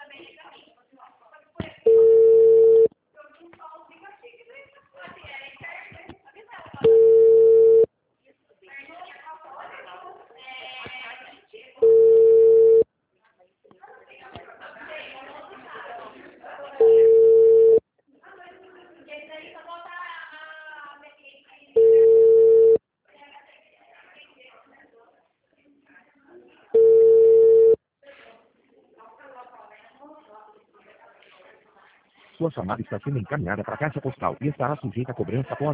Sua chamada está sendo encaminhada para a caixa postal e estará sujeita a cobrança após